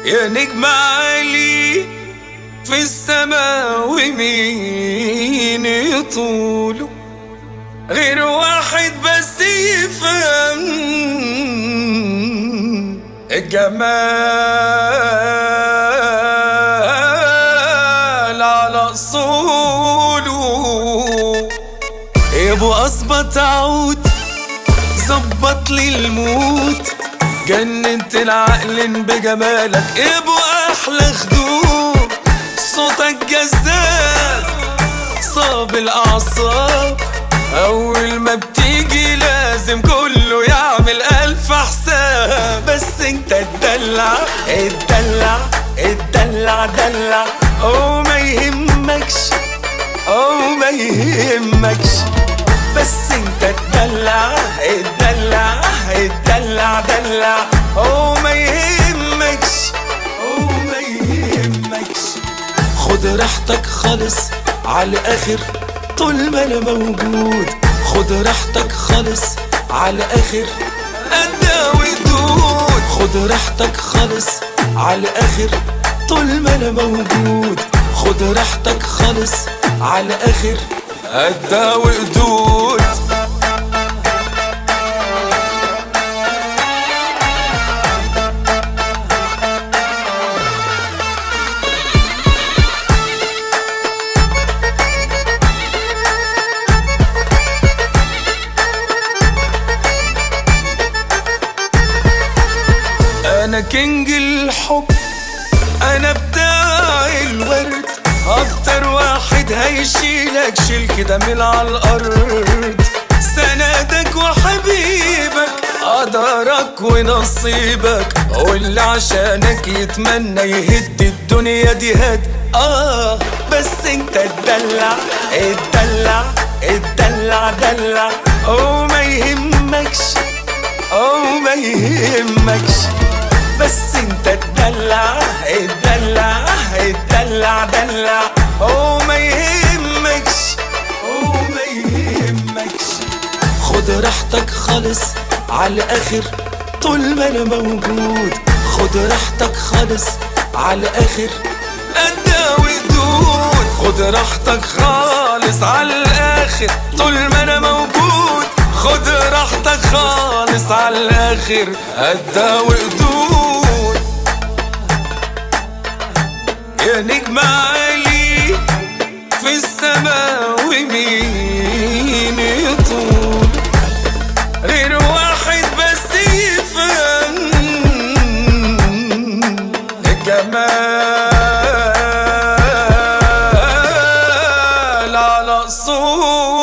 يا نجم عالي في السماء ومين يطوله غير واحد بس يفهم الجمال على اصوله. يابو اظبط عود ظبط لي الموت، جننت العقل بجمالك يابو احلى خدود. صوتك جذاب صاب الاعصاب، اول ما بتيجي لازم كله يعمل الف حساب. بس انت تدلع اتدلع اتدلع دلع وما يهمكش وما يهمكش. بس انت تدلع اتدلع اتدلع دلع وما يهمكش وما يهمكش. خد راحتك خالص على الاخر طول ما انا موجود. خد راحتك خالص على الاخر اداوي دود. خد راحتك خالص على الاخر طول ما انا موجود. خد راحتك خالص على الاخر اداوي دود. انا كينج الحب، انا بتاع الورد، اكتر واحد هيشيلك شيل كده من على الارض. سندك وحبيبك قدرك ونصيبك، واللي عشانك يتمنى يهد الدنيا دي هد. بس انت تدلع اتدلع اتدلع دلع وما يهمكش وما يهمكش. بس انت تدلع اتدلع اتدلع دلع وما يهمكش وما يهمكش. خد راحتك خالص على الاخر طول ما انا موجود. خد راحتك خالص على الاخر اداوي دود. خد راحتك خالص على الاخر طول ما انا موجود. خد راحتك خالص على الاخر اداوي دود. يا نجم عالي في السماء ومين يطول غير واحد بس يفهم الجمال على اصول.